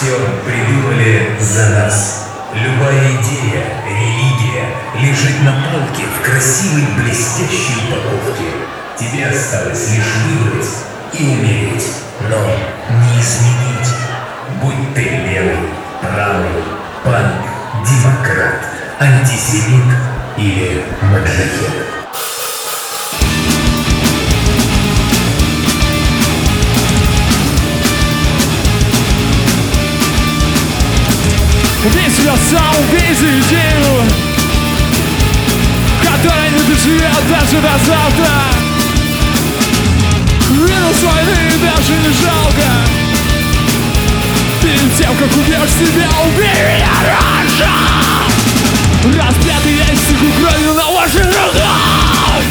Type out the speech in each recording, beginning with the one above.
Все придумали за нас. Любая идея, религия лежит на полке в красивой блестящей упаковке. Тебе осталось лишь выбрать и умереть, но не изменить. Будь ты левый, правый, панк, демократ, антисемит или маджахет. Убей себя сам, убей за идею, которая не доживет даже до завтра. Минус войны даже не жалко. Перед тем, как убьешь себя, убей меня раньше. Распятый я истеку кровью на ваших руках.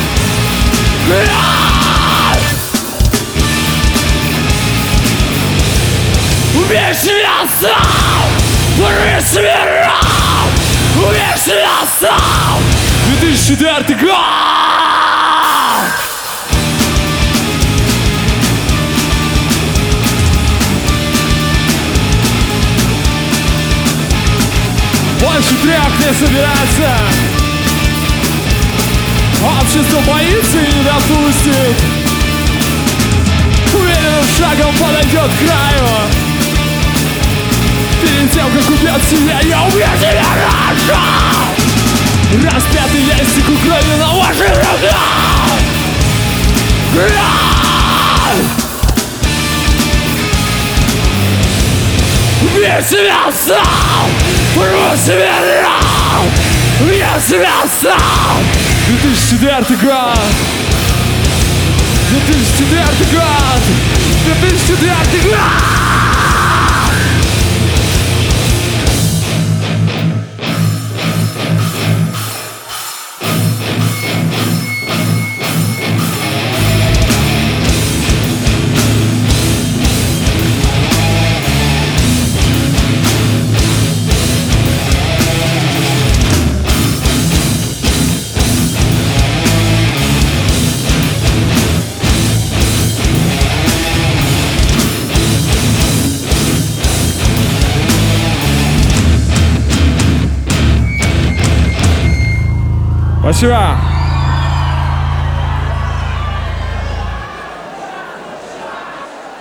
Убей себя сам! Порви себя! Убей себя сам! 2004 год! Больше трек не собирается. Общество боится и не допустит. Уверенным шагом подойдет к краю. Перед тем, как убьет себя, я убью тебя раньше. Распятый я истеку кровью на ваших руках. Убей себя сам! Порви себя ран! Убей себя сам! 2004 год! 2004 год! 2004 год! Спасибо.